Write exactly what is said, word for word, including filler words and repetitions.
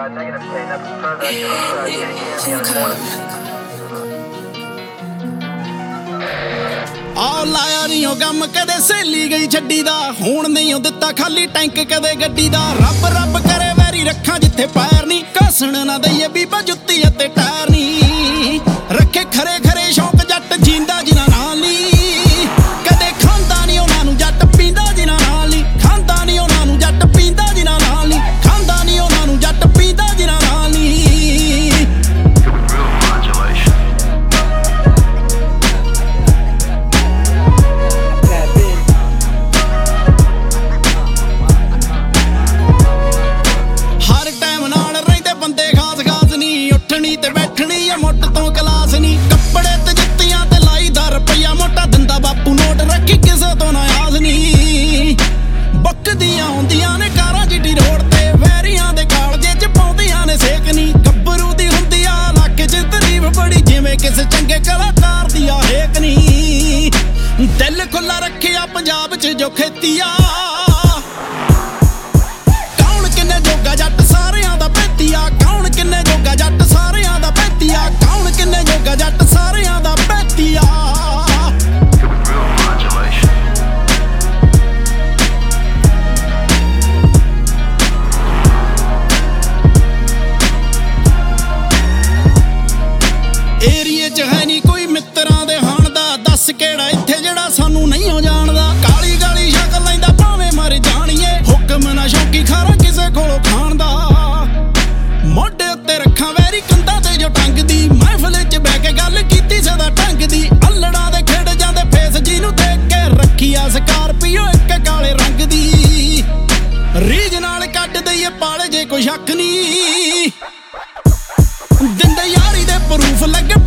आओ लाया नहीं गम कदे सहेली गई छड्डी दा हुण नहीं दिता खाली टैंक कदे गड्डी दा रब रब करे वैरी रखा जिथे पैर नी घसण ना दईए बीबा जुत्ती अते टायर नी रखे खरे खरे शौक जट जींदा जिन्हां नाल नी कदे खांदा नहीं उन्हां नूं जट पींदा जिन्हां नाल नी खांदा नहीं उन्हां नूं जट पींदा जिन्हां नाल नी खांदा नहीं उन्हां नूं जट पींदा जिन्हां नाल नी ते बैठनी है मुट तो क्लास नी कपड़े ते जुत्तियां ते लाई दा रुपया मोटा दिंदा बापू नोट रखी किसे तो ना याद नी बकदियां हुंदियां ने कारां जिड्डी रोड ते वैरियां दे कालजे च पाउंदियां ने सेक नी गब्बरू दी हुंदी आ इलाके च तरीफ बड़ी जिवें किसे चंगे कलाकार दी आ हेक नी दिल खुला रखिया पंजाब च जो खेती आ कौन किन्ने जोगा जट सारियां दा पैतिया कौन किन्ने जोगा जट सारियां दा पैतिया कौन किन्ने जोगा जट सारियां दा पैतिया एरिए च है नी कोई मित्रां दे हाण दा दस केड़ा इत्थे जेड़ा सानू नहीं हो जानदा काली गाली शक्ल लैंदा भावें मर जाणीए हुक्म ना शौकी खारा किसे कोलों खाण दा मोढे उत्ते रखां वैरी कंधां ते जो टंग दी महफिल च बैठ के गल कीती सदा ढंग दी अल्लड़ां दे खिड़ जांदे फेस जी नूं देख के रखी आ स्कारपियो इक काले रंग दी रीज नाल कट दईए पाले जे कोई शक नी दिंदे यारी दे प्रूफ लगे